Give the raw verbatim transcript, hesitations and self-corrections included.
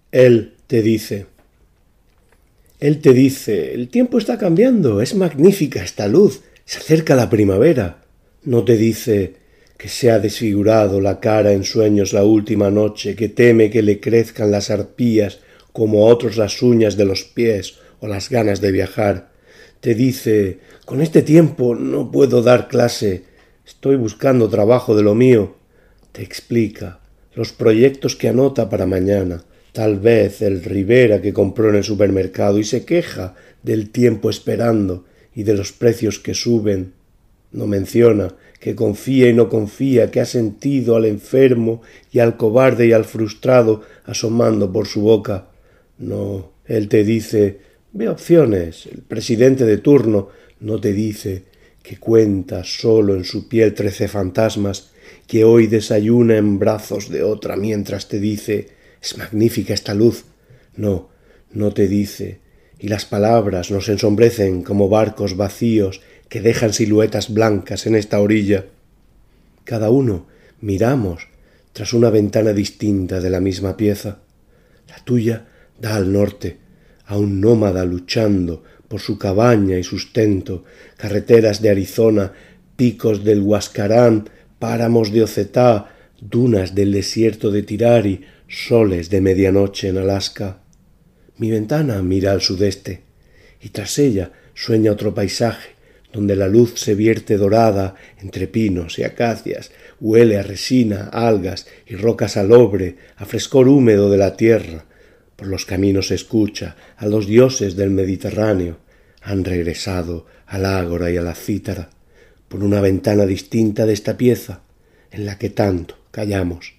Él te dice. Él te dice, el tiempo está cambiando, es magnífica esta luz, se acerca la primavera. No te dice que se ha desfigurado la cara en sueños la última noche, que teme que le crezcan las arpías como a otros las uñas de los pies o las ganas de viajar. Te dice, con este tiempo no puedo dar clase, estoy buscando trabajo de lo mío. Te explica los proyectos que anota para mañana, tal vez el Rivera que compró en el supermercado, y se queja del tiempo esperando y de los precios que suben. No menciona que confía y no confía, que ha sentido al enfermo y al cobarde y al frustrado asomando por su boca. No, él te dice, ve opciones, el presidente de turno. No te dice que cuenta solo en su piel trece fantasmas, que hoy desayuna en brazos de otra mientras te dice, es magnífica esta luz. No, no te dice, y las palabras nos ensombrecen como barcos vacíos que dejan siluetas blancas en esta orilla. Cada uno miramos tras una ventana distinta de la misma pieza. La tuya da al norte, a un nómada luchando por su cabaña y sustento, carreteras de Arizona, picos del Huascarán, páramos de Ocetá, dunas del desierto de Tirari, soles de medianoche en Alaska. Mi ventana mira al sudeste, y tras ella sueña otro paisaje, donde la luz se vierte dorada entre pinos y acacias, huele a resina, algas y roca salobre, a frescor húmedo de la tierra. Por los caminos se escucha a los dioses del Mediterráneo. Han regresado al ágora y a la cítara, por una ventana distinta de esta pieza, en la que tanto callamos.